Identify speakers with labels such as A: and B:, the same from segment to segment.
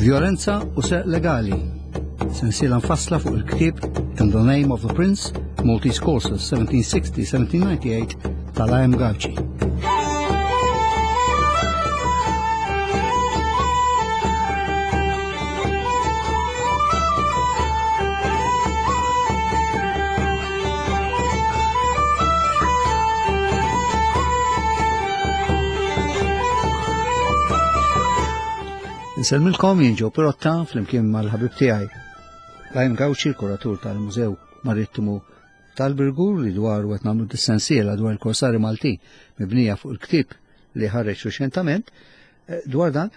A: Vjolenza u serq legali. Sensiela nfassla fuq il-ktieb In the Name of the Prince, Maltese Courses 1760-1798 tal-I.M. Gauci. Nselmilkom jien Ġew Pirotta flimkien mal-ħabib tiegħi l-I.M. Gauci, l-kuratur tal-Mużew Marittimu tal-Birgur li dwar qed nagħmlu dissensiela dwar il-Korsari Maltin mibnija fuq il-ktieb li ħareġ reċentament dwar dan.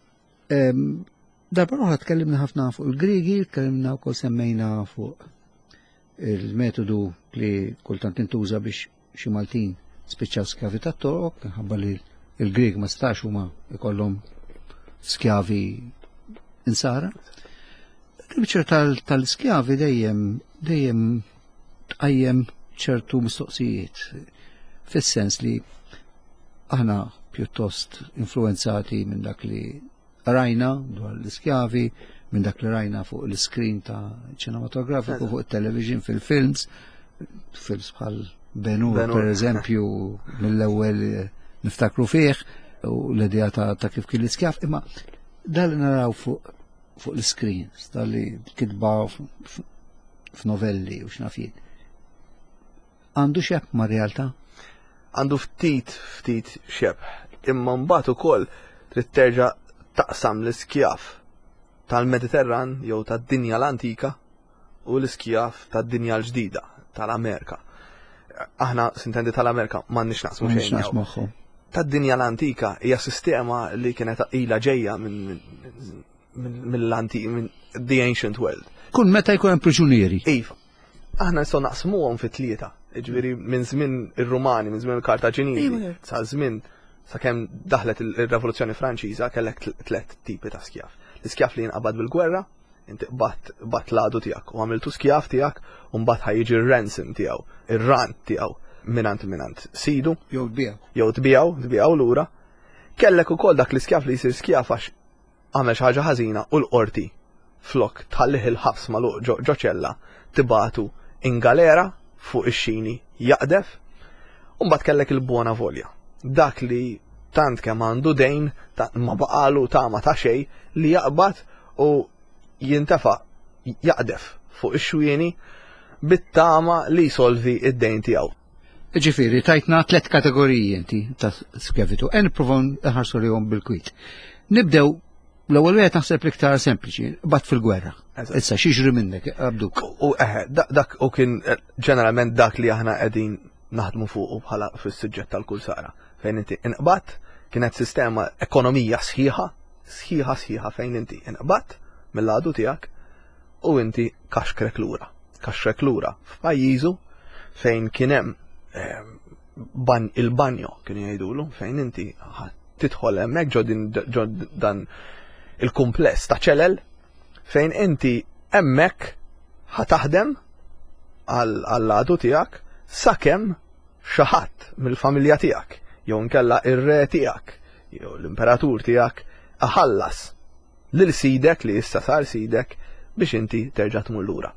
A: Darba oħra tkellimna ħafna fuq il-Griegi, tkellimna wkoll semmejna fuq il-metodu li kultant intuża biex xi Maltin spiċċaw skjavi tat-toroq, ħabba li il-Grieg ma stax huma ikollhom skjavi insara. Il-biċċer tal-skjavi dejjem tqajjem ċertu mistoqsijiet fis-sens li aħna pjuttost influenzati minn dak li rajna dwar l-iskjavi, minn dak li rajna fuq l-iskrin ta' ċinematografiku fuq it-television fil-films bħal Ben-Hur pereżempju mill-ewwel niftakru fih u l-idea ta' kif kien l-iskjaf, imma dal naraw fuq l-screens, dal-li kitba f'novelli u x'nafien. Għandu xepp ma' realtà?
B: Għandu ftit xepp, imma mbagħad ukoll trid terġa' taqsam l-iskjaf tal-Mediterran jew tad-dinja l-antika u l-iskjaf tad-dinja l-ġdida tal-Amerika. Aħna sintendi tal-Amerika m'għandniex naqsmu xejn. Tad-dinja l-antika hija sistema li kienet ilha ġejja minn the ancient world.
A: Kun meta jkun hemm priġunieri.
B: Iva. Aħna nistgħu naqsmuhom fi tlieta. Jiġifieri minn żmien ir-Rumani, minn żmien il-Kartaġiniżi, sa żmien sakemm daħlet ir-Revoluzzjoni Franċiża kellek tliet tipi ta' skjaf. L-iskjaf li jinqabad bil-gwerra, inti bat l-għadu tiegħek u għamiltu skjaf tiegħek u mbagħad ħajjiġi r-ransom tiegħu, ir-rant tiegħu. Minant sidu jew tbijaw lura. Kellek ukoll dak l-iskjaf li jsir skjaf għax għamel xi ħaġa ħażina u l-qorti flok tħallih il-ħabs magħluq ġo ċella tibatu in galera fuq ix-xini jaqdef u mbagħad kellek il-buona volja. Dak li tant kemm għandu dejn ma baqalu tama ta' xejn li jaqbad u jintefa' jaqdef fuq ix-xwieni bit-tama li jsolvi id-dejn tiegħu.
A: Ġifieri tajtna tliet kategoriji inti ta' skjavitu. Nipprovaw nħarsu lihom bil-kwit. Nibdew l-ewwel wieħed naħseb l-iktar sempliċi, bat fil-gwerra. Issa xiġri minnek qabduk.
B: Dak u kien ġeneralment dak li aħna qegħdin naħdmu fuq bħala fis-suġġett tal-kull-sara. Fejn inti inqbad kienet sistema ekonomija sħiħa fejn inti inqbad mill-għadu tiegħek u inti kaxkrek lura f'pajjiżu fejn kien hemm il-banjo kienu jgħidulu fejn inti tidħol hemmhekk ġo dan il-kumpless ta' ċelel fejn inti hemmhekk ħataħdem għall-għadu tiegħek sakemm xi ħadd mill-familja tiegħek jew nkella ir-re tiegħek jew l-imperatur tiegħek aħallas lil sidek li issa sar sidek biex inti terġa' tmur lura.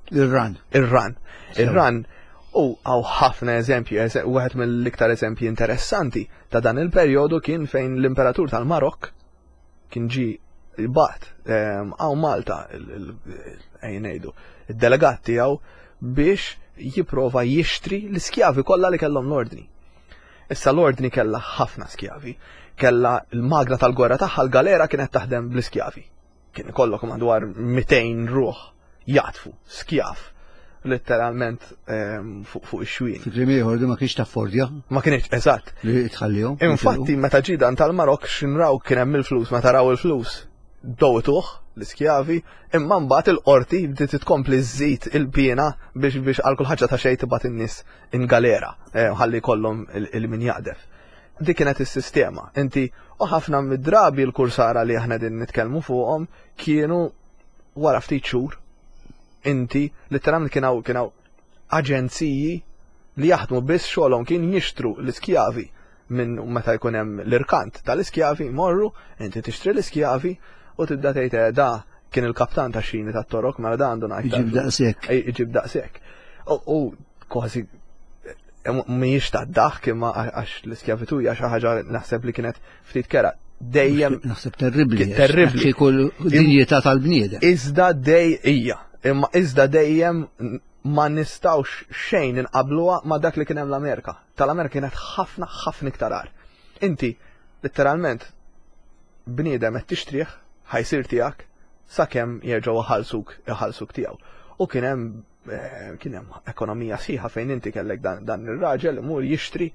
B: Ir-ran. U għaw ħafna eżempji, wieħed mill-iktar eżempji interessanti ta' dan il-perjodu kien fejn l-imperatur tal-Marok kien ġi bat għaw Malta ngħidu id-delegat tiegħu biex jipprova jixtri l-iskjavi kollha li kellhom l-ordni. Issa l-ordni kellha ħafna skjavi, kellha l-magra tal-gwerra tagħha l-galera kienet taħdem bl-iskjavi. Kien ikollok madwar 200 ruħ jaqtfu skjaf. Letteralment fuq ix-xwien.
A: Fil-klim ieħor ma kienx ta' Fordja?
B: Ma kienx, eżatt.
A: Li tħallihom.
B: Infatti meta ġidan tal-Marok x'inraw kien hemm il-flus, meta raw il-flus dowtuh l-iskjavi, imma mbagħad il-qorti bdiet tkompli żżid il-pjena biex għal kull ħaġa ta' xejn tibgħat in-nies in galera ħalli jkollhom il-min jaqdef. Dik kienet is-sistema. Inti u ħafna mid-drabi l-kursara li aħna din nitkellmu fuqhom kienu wara ftit xhur. Inti letteralment kienu aġenziji li jaħdmu biss xogħolhom kien jixtru l-iskjavi minn meta jkun hemm l-irkant tal-iskjavi morru, inti tixtri l-iskjavi u tibda tgħid da kien il-kaptan ta' xini tat-torok mela da għandu ngħid.
A: Iġib daqshekk.
B: Iġib daqshekk. U kważi mhijiex tad-daħk imma għax l-iskjavitu hija xi ħaġa naħseb li kienet ftit kera. Dejjem
A: naħseb terribli.
B: Terribli.
A: Kull dinjità tal-bniedem.
B: Iżda iżda dejjem ma nistawx xejn inqabluha ma dak li kien hemm l-Amerika. Tal-Amerika kienet ħafna iktar għar. Inti letteralment bniedem qed tixtrih ħajsir tiegħek sakemm jerġgħu iħallsuk tiegħu. U kien hemm ekonomija sħiħa fejn inti kellek dan ir-raġel imur jixtri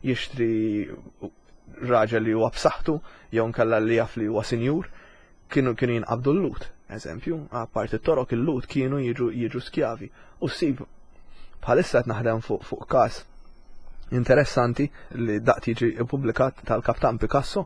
B: raġel li huwa b'saħħtu jew nkella li jaf li huwa sinjur kienu jinqabdu l-lut. Eżempju, apparti t-torok il-lut kienu jiġu skjavi. U ssib bħalissa qed naħdem fuq każ interessanti li daqt jiġi ippubblikat tal-Kaptan Picasso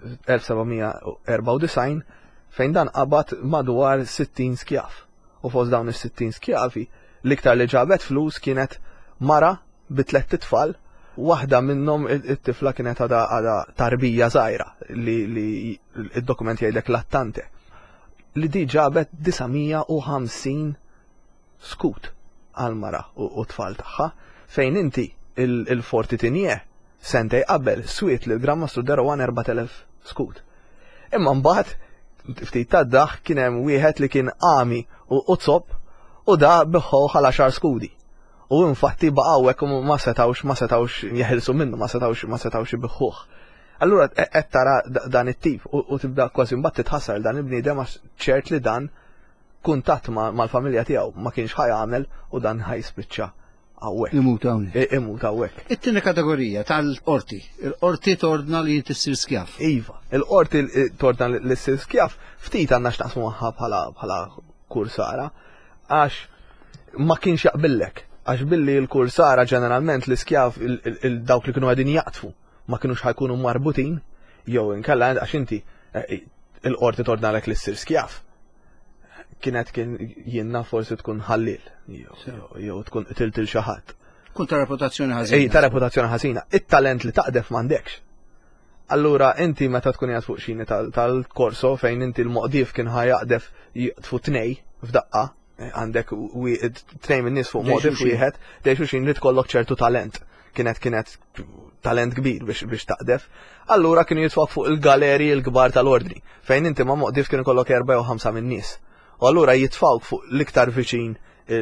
B: f'1794 fejn dan qabad madwar 60 skjaf. U fost dawn is-60 skjavi l-iktar li ġabet flus kienet mara b'3 tfal, waħda minnhom it-tifla kienet għada tarbija żgħira li id-dokument jgħidlek lattante. Li di ġabet 950 skut għal-mara u tfal tagħha fejn inti il-Forti Tinje sentej qabel swiet li l-Grammastru Derowan 4000 skut. Imma mbagħad ftit tad-daħ kien hemm wieħed li kien qami u tsob u da biħħu ħala 10 skudi. U infatti baqgħu hekk ma setawx jeħilsu minnu, ma setawx ibiħħuh. Allura qed tara dan it-tip u tibda kważi mbagħad titħassar dan il-bniedem għax ċert li dan kuntatt mal-familja tiegħu ma kienx ħajamel u dan ħajspiċċa hawnhekk. Imut hawnhekk.
A: It-tieni kategorija tal-qorti. Il-qorti tordna li tissir skjaf.
B: Iva, il-qorti tordna li tissir skjaf ftit għandna x'naqsmu magħha bħala kursara għax ma kienx jaqbillek. Għax billi l-kursara ġeneralment l-iskjaf dawk li kienu għadin jaqtfu ma kienux ħajkunu marbutin jew inkella għax inti il-qorti tordnalek li ssir skjaf. Kienet jienna forsi tkun ħallil jew tkun qtiltil xi ħadd.
A: Kun ta' reputazzjoni ħażina.
B: Ta' reputazzjoni ħażina. It-talent li taqdef m'għandekx. Allura inti meta tkun qiegħed fuq xini tal-korso fejn inti l-moqdif kien ħajaqdef jaqtfu tnej f'daqqa għandek tnejn min-nies fuq moqdif wieħed dejxu xin li tkollok ċertu talent. Kienet talent kbir biex taqdef. Allura kienu jitfaq fuq il-galeri l-kbar tal-ordni fejn inti ma' moqdif kienu kollok 4 jew 5 min-nies. U allura jitfawk fuq l-iktar viċin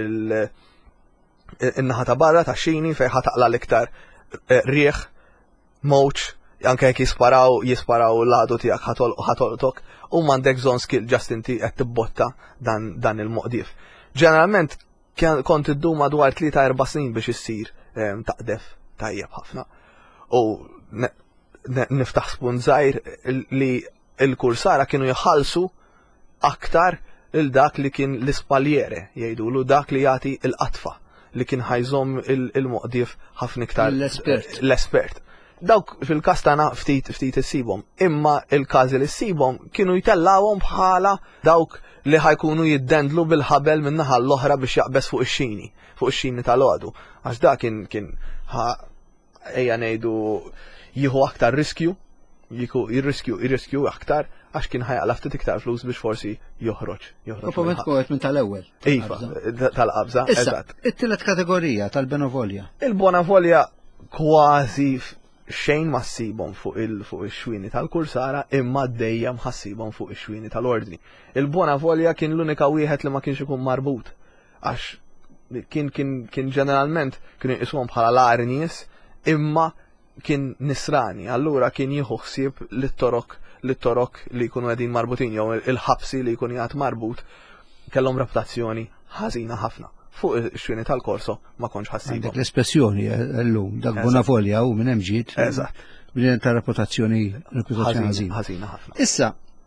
B: in-naħa ta' barra ta' xini fejn ħataqla l-iktar rieħ, mowċ, anke jekk jisparaw l-għadu tiegħek ħatoltok u m'għandek bżonn skill ġast inti qed tibbotta dan il-moqdif. Ġeneralment kont iddum madwar 3-4 snin biex issir taqdef tajjeb ħafna. U niftaħ spunt żgħir li l-kursara kienu jħallsu aktar il-dak li kien l-ispaljiere jgħidulu dak li jagħti l-qatfa li kien ħajżomm il-moqdif ħafna iktar l-espert. Dawk fil-każ tagħna ftit issibhom, imma il-każi li ssibhom kienu jtellawhom bħala dawk li ħajkunu jiddendlu bil-ħabel min-naħa l-oħra biex jaqbes fuq ix-xini tal-għodu. Għax da kien ejja ngħidu jieħu aktar riskju, jirriskju aktar għax kien ħajaqla ftit iktar flus biex forsi joħroġ.
A: Propament kowet minn tal-ewwel.
B: Iva, tal-qabża, eżatt.
A: It-tielet kategorija tal-benevolja.
B: Il-benevolja kważi xejn ma ssibhom fuq ix-xwieni tal-kursara imma dejjem ħassibhom fuq ix-xwieni tal-ordni. Il-benevolja kien l-unika wieħed li ma kienx ikun marbut għax kien ġeneralment kienu jqishom bħala l-għar nies imma kien nisrani, allura kien jieħu ħsieb lit-torok li jkunu qegħdin marbutin jew il-ħabsi li jkun jgħid marbut kellhom reputazzjoni ħażina ħafna. Fuq ix-xwieni tal-korso ma kontx ħassibhom.
A: Dak l-espressjoni llum dak benevolja hu minn hemm ġiet.
B: Eżatt.
A: B'din ta' reputazzjoni
B: ħażina ħafna.
A: Issa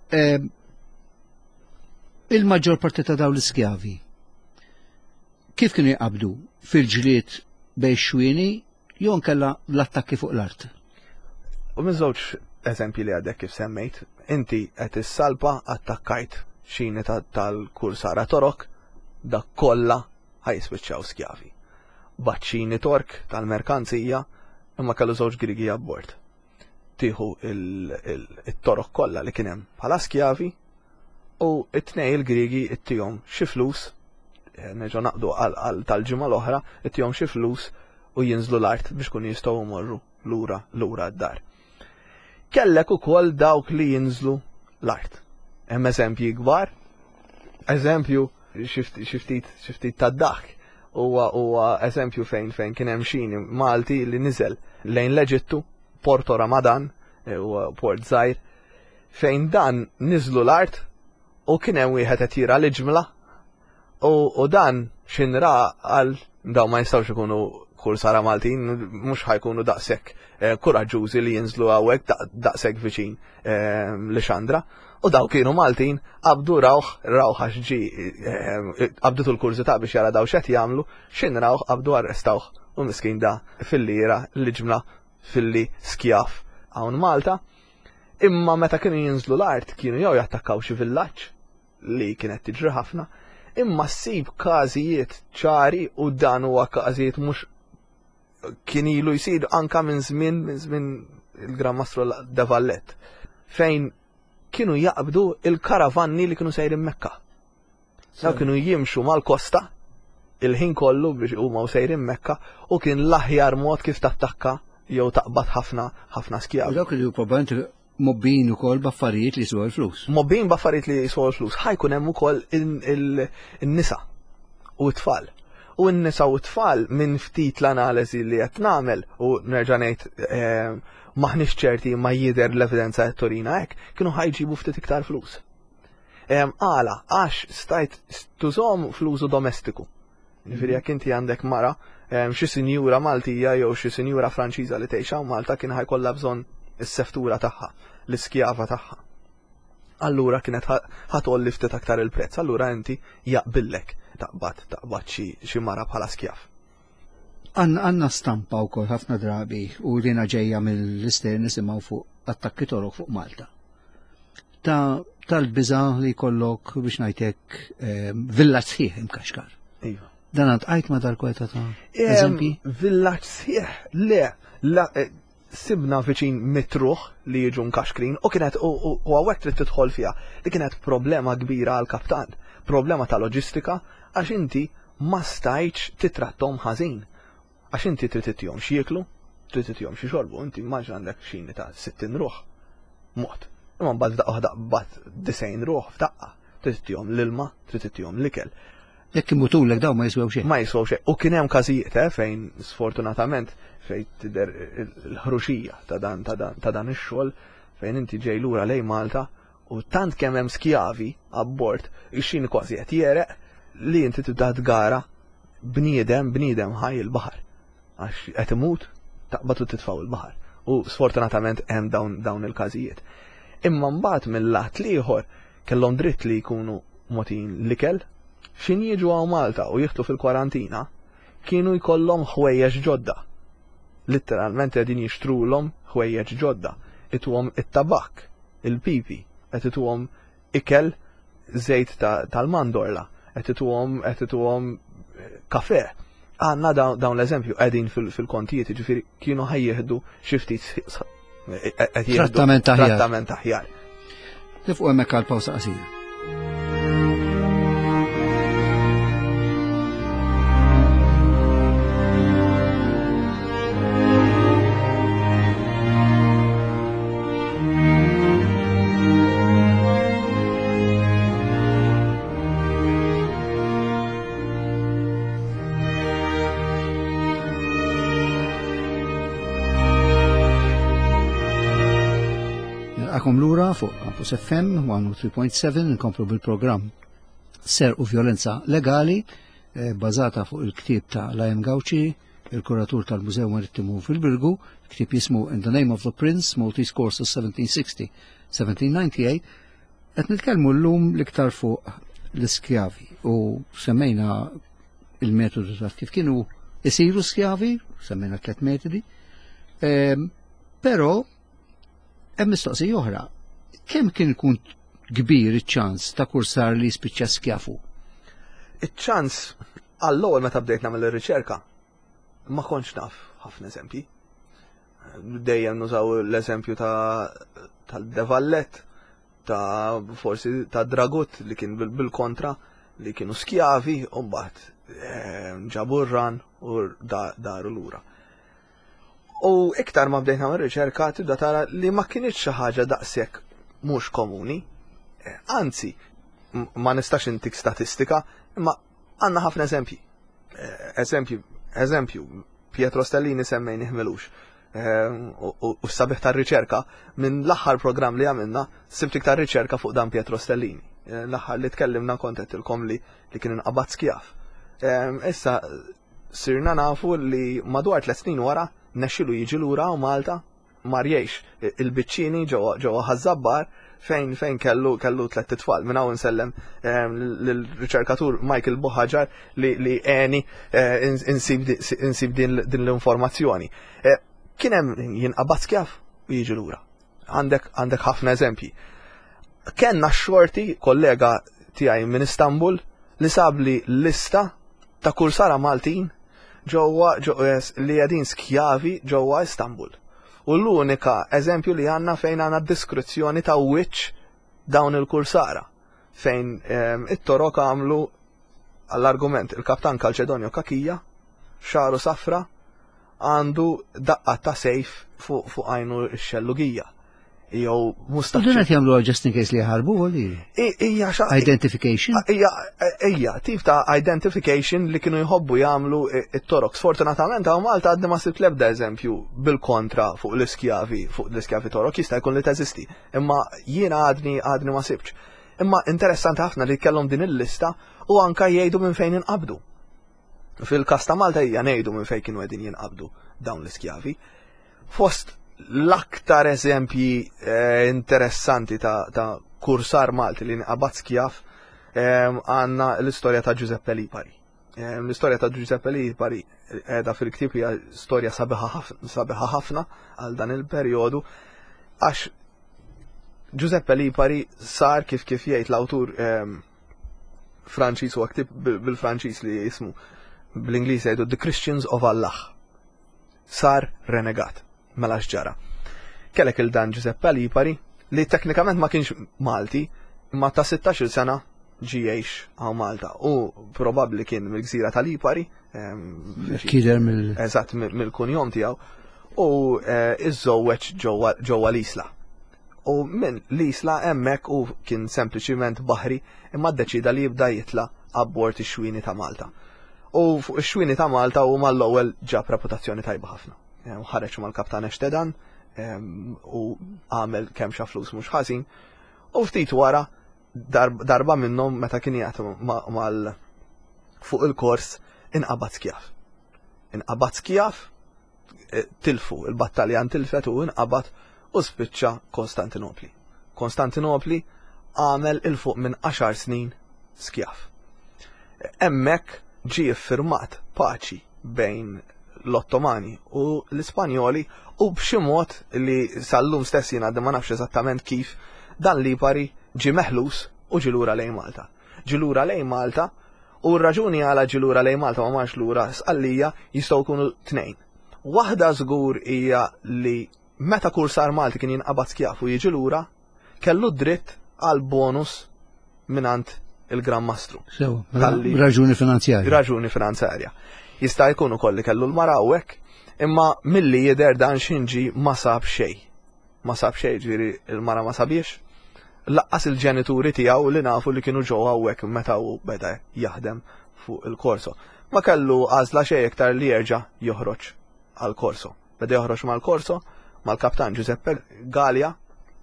A: il-maġġor parti ta' dawn l-iskjavi kif kienu jqabdu fil-ġlied bejn xwieni jew nkella l-attakki fuq l-art.
B: U minn żewġ eżempji li għadek kif semmejt, inti qed issalpa attakkajt xini tal-kursara torok dak kollha ħajspiċċaw skjavi. Baċċini tork tal-merkanzija imma kellu żewġ Griegi abbord. Tieħu il-torok kollha li kien hemm bħala skjavi u it-tnej il-Griegi ittihom xi flus, neġgħu naqdu għal tal-ġimgħa l-oħra, ittihom xi flus u jinżlu l-art biex kun jistgħu jmorru lura d-dar. Kellek ukoll dawk li jinżlu l-art. Hemm eżempji kbar, eżempju xi ftit tad-daħk huwa eżempju fejn kien hemm xini Malti li niżel lejn l-Eġittu, Porto Ramadan, huwa port żgħir, fejn dan niżlu l-art u kien hemm wieħed qed jira l-iġmla u dan xinra għal dawn ma jistgħux ikunu kull sara Maltin, mhux ħajkunu daqshekk kuraġġużi li jinżlu hawnhekk daqshekk viċin li Xandra. U daw kienu Maltin qabdu rawħ għax ġi qabdu l-kurzità biex jara daw x'qed jagħmlu, x'inrawh qabdu arrestawh u miskin da fil-lira l-ġmla filli skjaf hawn Malta. Imma meta kienu jinżlu l-art kienu jew jattakkaw xi villaġġ li kienet tiġri ħafna, imma ssib każijiet ċari u dan huwa każijiet mhux kien ilu jsir anka minn żmien il-Gran Mastru de Vallet, fejn kienu jaqbdu il-karavanni li kienu sejrin Mekka. Daw kienu jimxu mal-kosta il-ħin kollu biex huma sejrin Mekka u kien l-aħjar mod kif tattakka jew taqbad ħafna skjavi.
A: Dawk li probabbilment mobbin ukoll b'affarijiet li jiswew il-flus.
B: Mobbin b'affarijiet li jiswew il-flus. Ħajkun hemm ukoll in-nisa u t-tfal. U n-nisa u t-tfal minn ftit l-analiżi li qed nagħmel u nerġa' ngħid maħniex ċerti ma jidher l-evidenza qed turina hekk, kienu ħajġibu ftit iktar flus. Għala, għax stajt tużhom flusu domestiku. Jiġifieri jekk inti għandek mara, xi sinjura Maltija jew xi sinjura Franċiża li tgħixha Malta kien ħajkollha bżonn is-seftura tagħha, l-iskjava tagħha. Allura kienet ħatolli ftit aktar il-prezz, allura inti jaqbillek taqbad xi mara bħala skjaf.
A: Għanna stampa wkoll ħafna drabi u dina ġejja mill-istern nisimgħu fuq attakki toroq fuq Malta. Tal-biża li jkollok biex ngħidlek villaġġ sħiħ imkaxkar.
B: Iva.
A: Dan għandqajt ma dal-kweta ta' eżempji?
B: Villaġġ sħiħ, le, sibna viċin mitruħ li jiġu mkaxkrin u kienet u għawek trid tidħol fiha li kienet problema kbira għal kaptan, problema ta' loġistika għax inti ma stajtx titrattom ħażin. Għax inti trid titjom xi jieklu, trid titjom xi xorbu, inti immaġna għandek xini ta' 60 ruħ mod. Imma mbagħad daqqa 90 ruħ f'daqqa, trid titjom l-ilma, trid titjom l-ikel.
A: Jekk imutulek daw ma jiswew xejn.
B: Ma jiswew xejn. U kien hemm każijiet fejn sfortunatament fejn tidher il-ħruxija ta' dan ix-xogħol fejn inti ġej lura lejn Malta u tant kemm hemm skjavi abbord ix-xini kważi qed jereq li inti tibda tgara bniedem ħaj il-baħar. Għax qed imut taqbad u titfgħu il-baħar. U sfortunatament hemm dawn il-każijiet. Imma mbagħad mill-lat ieħor kellhom dritt li jkunu mogħtin l-ikel, xin jiġu għaw Malta u jieħdu fil-kwarantina, kienu jkollhom ħwejjeġ ġodda. Literalment qegħdin jixtrulhom ħwejjeġ ġodda. Ituhom it-tabak, il-pipi, qed ituhom ikel żejt tal-mandorla, qed ituhom kafe. Għandna dawn l-eżempju qegħdin fil-kontijiet, ġifieri kienu ħajjieħdu xi ftit
A: trattament
B: aħjar.
A: Tifqu hemmhekk għal pawsa qasira. Għakom lura fuq Campus FM 103.7 nkomplu bil-programm Ser u Violenza Legali bazata fuq il-ktib ta' Liam Gauci, il-kuratur tal-Mużew Marittimu fil-Birgu, ktib jismu In the Name of the Prince, Maltese Courses 1760-1798, qed nitkellmu llum l-iktar fuq l-iskjavi u semmejna il-metodu ta' kif kienu isiru skjavi, semmejna 3 metodi, però hemm mistoqsija oħra. Kemm kien ikun kbir iċ-ċans ta' kursar li jispiċċa skjafu?
B: Iċ-ċans għall-ewwel meta bdejt nagħmel ir-riċerka ma kontx naf ħafna eżempji. Dejjem nużaw l-eżempju tal-De Vallet ta' forsi ta' dragut li kien bil-kontra li kienu skjavi u mbagħad ġabu r-ran u daru lura. U iktar ma bdejt nagħmel riċerka tibda tara li ma kienx xi ħaġa daqshekk mhux komuni. Anzi, ma nistax intik statistika, imma għandna ħafna eżempji. Eżempju, Pietro Stellini semmejn iħmelux. U s-sabiħ tar-riċerka minn l-aħħar programm li għamilna sibt iktar riċerka fuq dan Pietro Stellini. L-aħħar li tkellimna kontettilkom li kien inqabad skjaf. Issa sirna nafu li madwar 3 snin wara nexxilu jiġi lura u Malta marjiex il-biċċini ġewwa ħażabbar fejn kellu 3 tfal. Minn hawn insellem lill-riċerkatur Michael Boħaġar li għeni insib din l-informazzjoni. Kien hemm jinqabad skjaf u jiġi lura. Għandek ħafna eżempji. Kenna xorti kollega tiegħi minn Istanbul li sabli lista ta' kursara Maltin li għadin skjavi ġewwa Istanbul. U l-unika eżempju li għandna fejn għandna diskrizzjoni ta' wiċċ dawn il-kursara fejn it-torok għamlu għall-argument il-kaptan Kalċedonio Kakija xaru safra għandu daqqa ta' sejf fuq għajnu x-xellugija. Jew mustaħ.
A: Dunat jagħmlu just in case li ħarbu għoli. Identification?
B: Ija, tip ta' identification li kienu jħobbu jagħmlu it-torok. Sfortunatament hawn Malta għadni ma sibt l-ebda eżempju bil-kontra fuq l-iskjavi torok jista' jkun li teżisti. Imma jiena għadni ma sibx. Imma interessanti ħafna li kellhom din il-lista u anka jgħidu minn fejn inqabdu. Fil-każ ta' Malta hija ngħidu minn fejn kienu qegħdin jinqabdu dawn l-iskjavi. Fost l-aktar eżempji interessanti ta' kursar Malti li nqabad skjaf għandna l-istorja ta' Giuseppe Lipari. L-istorja ta' Giuseppe Lipari qiegħda fil-ktieb hija storja sabiħa ħafna għal dan il-perjodu għax Giuseppe Lipari sar kif jgħid l-awtur Franċiż u ktib bil-Franċiż li jismu bl-Ingliż jgħidu The Christians of Allah. Sar renegat. Mela x'ġara. Kellek il-dan Giuseppe Lipari li teknikament ma kienx Malti, imma ta' 16 sena ġi jgħix għaw Malta u probabbli kien mill-gżira ta' Lipari.
A: Kider
B: Eżatt mill-kunjom tiegħu u iżżowweġ ġewwa l-isla. U minn l-isla hemmhekk u kien sempliċiment baħri imma ddeċida li jibda jitla' abbord ix-xwini ta' Malta. U fuq ix-xwini ta' Malta u mal-ewwel ġab reputazzjoni tajba ħafna. Ħareġ mal-kaptan Estedan u għamel kemm xa flus mhux ħażin u ftit wara darba minnhom meta kien jagħtu fuq il-kors inqabad skjaf. Inqabad skjaf tilfu il-battaljan tilfet u inqabad u spiċċa Konstantinopli. Konstantinopli għamel il-fuq minn 10 snin skjaf. Hemmhekk ġie iffirmat paċi bejn l-Ottomani u l-Ispanjoli u b'xi mod li sal-lum stess jiena ma nafx eżattament kif dan Lipari ġie meħlus u ġie lura lejn Malta. Ġie lura lejn Malta u r-raġuni għala ġie lura lejn Malta ma marx lura sqallija jistgħu jkunu 2. Waħda żgur hija li meta kursar Malti kien jinqabad skjaf u jiġi lura kellu dritt għal bonus minant il-Gran Mastru.
A: Raġuni finanzjarja.
B: Raġuni finanzjarja. Jista' jkun ukoll li kellu l-marawek, imma milli jidher dan xinġi ma sab xejn. Ma sab xejn ġieri il-mara ma sabiex. Laqqas il-ġenituri tiegħu li nafu li kienu ġew hawnhekk meta hu beda jaħdem fuq il-korso. Ma kellu għażla xejn iktar li jerġa' joħroġ għall-korso. Beda joħroġ mal-korso mal-kaptan Giuseppe Gallia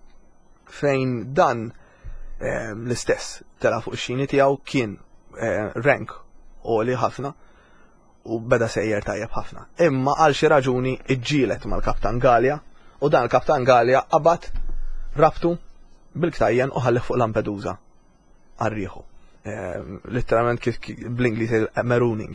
B: fejn dan l-istess tela fuq ix-xini tiegħu kien rank għoli ħafna u beda sejjer tajjeb ħafna. Imma għal xi raġuni iġġielet mal-kaptan Gallia u dan il-kaptan Gallia qabad rabtu bil-ktajjen u ħalleh fuq Lampedusa għarrieħu. Litteralment kif bl-Ingliż marooning.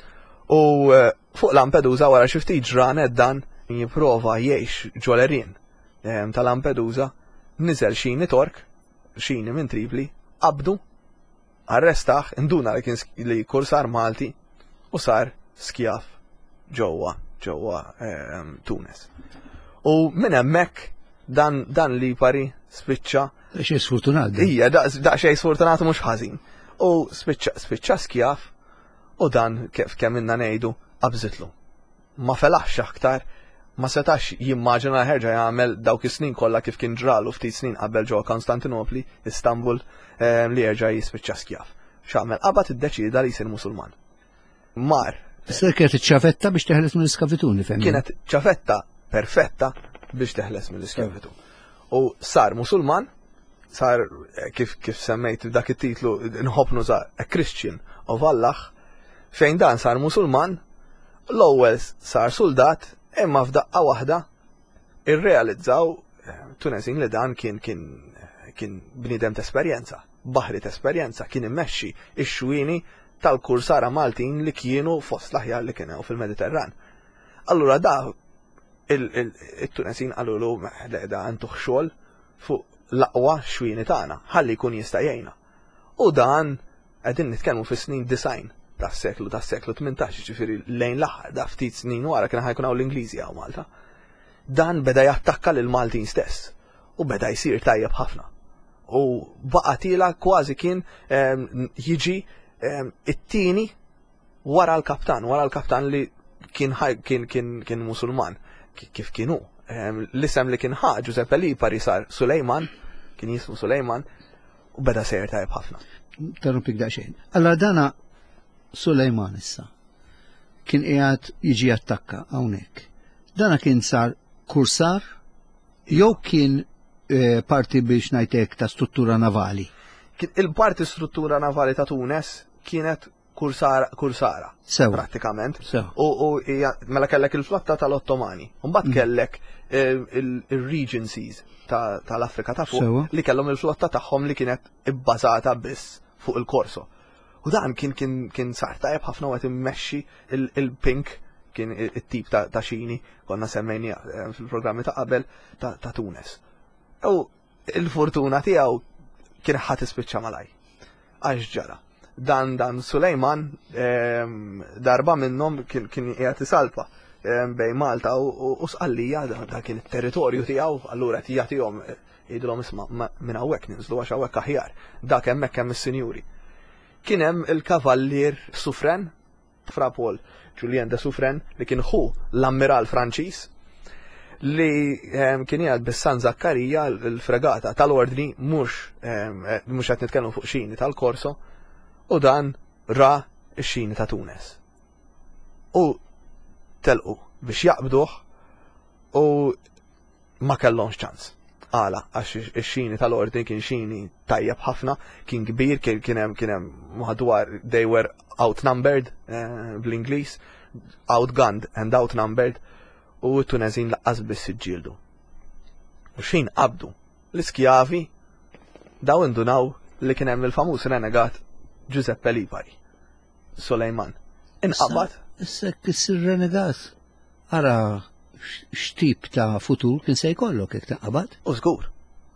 B: U fuq Lampedusa wara xi ftit ġranet dan jipprova jgħix ġolerien ta' Lampedusa niżel xini Tork, xini minn Tripli, qabdu, arrestaħ, induna li kursar Malti u sar skjaf ġewwa Tunis. U minn hemmhekk Dan li pari spiċċa.
A: Xej sfortunat.
B: Ija, da xej sfortunat mhux ħażin. U spiċċa skjaf u dan kemm inna ngħidu qabżitlu. Ma felaħx aktar, ma setax jimmaġina ħerġa jagħmel dawk is-snin kollha kif kien ġralu ftit snin qabel ġewwa Konstantinopli, Istanbul, li jerġa' jispiċċa skjaf. X'għamel qabad iddeċida li jsir Musulman. Mar.
A: Issa kienet iċ-ċavetta biex teħles mill-iskavitu nifhem.
B: Kienet ċavetta perfetta biex teħles mill-iskavitu. U sar Musulman, sar kif semmejt dak it-titlu nħobbnu za a Christian of Allah, fejn dan sar Musulman, l-ewwel sar soldat, imma f'daqqa waħda irrealizzaw Tunezin li dan kien bniedem ta' esperjenza, baħri ta' esperjenza, kien immexxi ix-xwieni tal-kursara Maltin li kienu fost l-aħjar li kienu fil-Mediterran. Allura da it-Tunezin qalulu da għantuħ xogħol fuq l-aqwa xwieni tagħna, ħalli jkun jista' jgħinna. U dan qegħdin nitkellmu fis-snin 90 tas-seklu 18, ġifieri lejn l-aħħar da ftit snin wara kien ħajkun hawn l-Ingliżi hawn Malta. Dan beda jattakka lil Maltin stess u beda jsir tajjeb ħafna. U baqatila kważi kien jiġi it-tieni wara l-kaptan li kien Musulman kif kienu. L-isem li kien ħa Giuseppe Lipari sar Sulejman, kien jismu Sulejman u beda sejr tajjeb ħafna.
A: Tarupik daqsxejn. Alla dana Sulejman issa kien qiegħed jiġi attakka hawnhekk. Dana kien sar kursar jew kien parti biex ngħidlek ta' struttura navali?
B: Il-parti struttura navali ta' Tunes kienet kursara. Prattikament. U mela kellek il-flotta tal-Ottomani. Mbagħad kellek il-regencies tal-Afrika ta' fuq li kellhom il-flotta tagħhom li kienet ibbażata biss fuq il-Korso. U dan kien sar tajjeb ħafna waqt immexxi il-pink kien it-tip ta' xini konna semmejni fil-programmi ta' qabel ta' Tunes. U il-fortuna tiegħu kien ħadd ispiċċa malaj. Għax ġara. Dan Sulejman darba minnhom kien qiegħed isalpa bejn Malta u Sqallija dak kien it-territorju tiegħu, allura qed jagħtihom jgħidulhom isma' minn hawnhekk ninżlu għax hawnhekk aħjar. Dak hemmhekk hemm is-sinjuri. Kien hemm il-kavallier Suffren, fra Paul Julien de Suffren, li kien ħu l-ammiral Franċiż li kien jgħid bis-San Zakkarija l-fregata tal-ordni mhux qed nitkellmu fuq xini tal-Korso u dan ra x-xini ta' Tunes. U telqu biex jaqbduh u ma kellhomx ċans. Għala, għax ix-xini tal-ordni kien xini tajjeb ħafna, kien kbir, kien hemm madwar they were outnumbered bl-Ingliż, outgunned and outnumbered, u t-Tunezin laqqas biss iġġieldu. U xin qabdu l-iskjavi daw indunaw li kien hemm il-famuż renegat Giuseppe Lipari, Sulejman. Inqabad.
A: Issa kissir renegat. Ara x'tip ta' futur kien se jkollok jekk taqbad?
B: U żgur.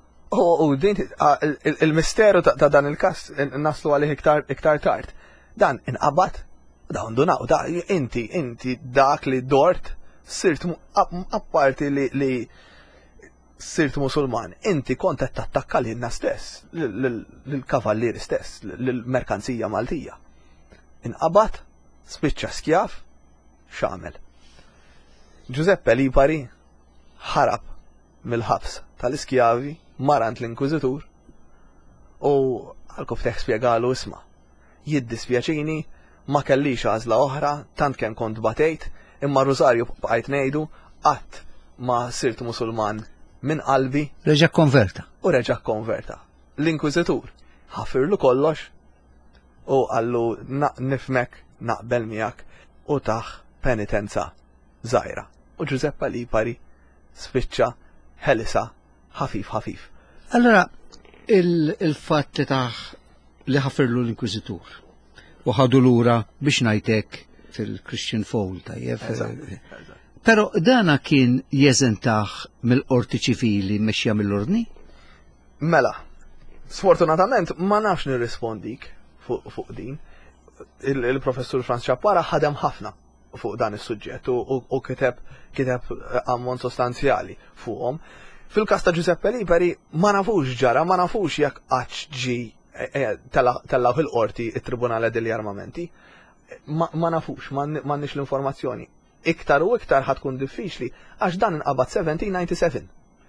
B: U din il-misteru ta' dan il-każ naslu għalih iktar tard. Dan inqabad, dawn dunaw, inti dak li dort sirt apparti li sirt Musulman, inti kont qed tattakka lilna stess, lill-kavallieri stess, lill-merkanzija Maltija. Inqabad, spiċċa skjaf, x'għamel. Giuseppe Lipari ħarab mill-ħabs tal-iskjavi marant l-Inkwiżitur u għalkof teħ spjegalu isma' jiddispjaċini ma kellix għażla oħra tant kemm kont batejt imma Rosario bqajt ngħidu qatt ma sirt Musulman minn qalbi.
A: Reġa' konverta.
B: U reġa' konverta. L-Inkwiżitur ħafirlu kollox u għallu nifmek naqbel miegħek u taħ penitenza żgħira. U Giuseppe Lipari spiċċa ħelisa ħafif.
A: Allora il-fatt li taħ li ħafirlu l-Inkwiżitur u ħadu lura biex ngħidlek fil-Christian Fold tajjeb. Pero dana kien jeżentaħ mill-qorti ċivili mexja mill-ordni?
B: Mela, sfortunatament ma nafx nirrispondik fuq din. Il-professur Franz Ċappara ħadem ħafna fuq dan is-suġġett u kiteb ammont sostanzjali fuqhom. Fil-każ ta' Giuseppe Lipari ma nafux ġara, ma nafux jekk qatt ġi tellaw fil-qorti it-Tribunal Edili Armamenti. Ma nafux, m'għandniex l-informazzjoni. Iktar u iktar ħatkun diffiċli għax dan inqabad 1797.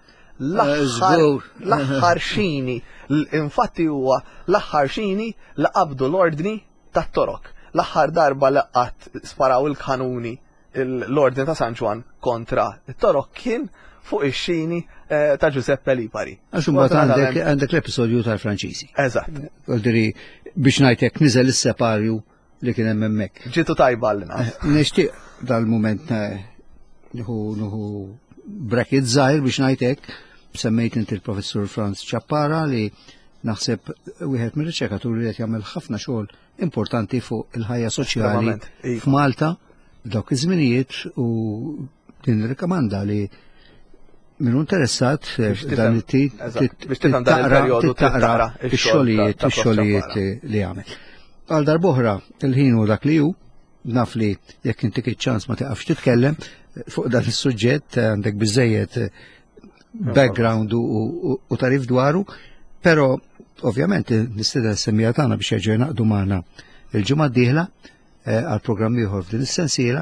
B: L-aħħar xini, infatti huwa l-aħħar xini li qabdu l-ordni tat-torok. L-aħħar darba li qatt sparaw il-kanuni l-ordni ta' San Ġwan kontra it-torok kien fuq ix-xini ta' Giuseppe Lipari.
A: Għax imbagħad għandek l-episodju tal-Franċiżi.
B: Eżatt.
A: Għaldiri biex ngħidlek niżel is-separju li kien hemm hemmhekk.
B: Ġitu tajba għallina.
A: Nixtieq dal-mument nieħu bracket żgħir biex ngħidlek semmejt inti l-Professur Franz Chappara li naħseb wieħed mir-riċerkaturi li qed jagħmel ħafna xogħol importanti fuq il-ħajja soċjali f'Malta dawk iż-żminijiet u din rikkamanda li minu interessat dan taqra ix-xogħlijiet li għamel. Għal darb'oħra il-ħin u dak li hu naf li jekk intik iċ-ċans ma tiqafx titkellem fuq dan is-suġġett għandek biżejjed background u tarif dwaru, però ovvjament nistida semmija tagħna biex jerġgħu naqdu magħna il-ġimgħa d-dieħla għal programm ieħor f'din is-sensiela.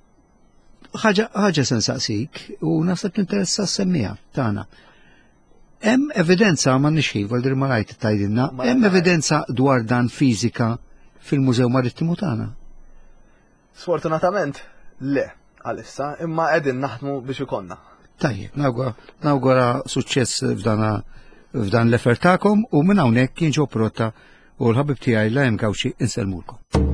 A: Ħaġa sensaqsik u naħseb tinteressa s-semmija tagħna. Hemm evidenza ma nixħi, Waldir Marajt tgħidilna, hemm evidenza dwar dan fiżika fil-Mużew Marittimu tagħna?
B: Sfortunatament le għalissa, imma qegħdin naħdmu biex ikonna.
A: Tajjeb, nawgura suċċess f'dan l-effort tagħkom u minn hawnhekk kien ġo protta u l-ħabib tiegħi la hemm Kawxi inselmulkom.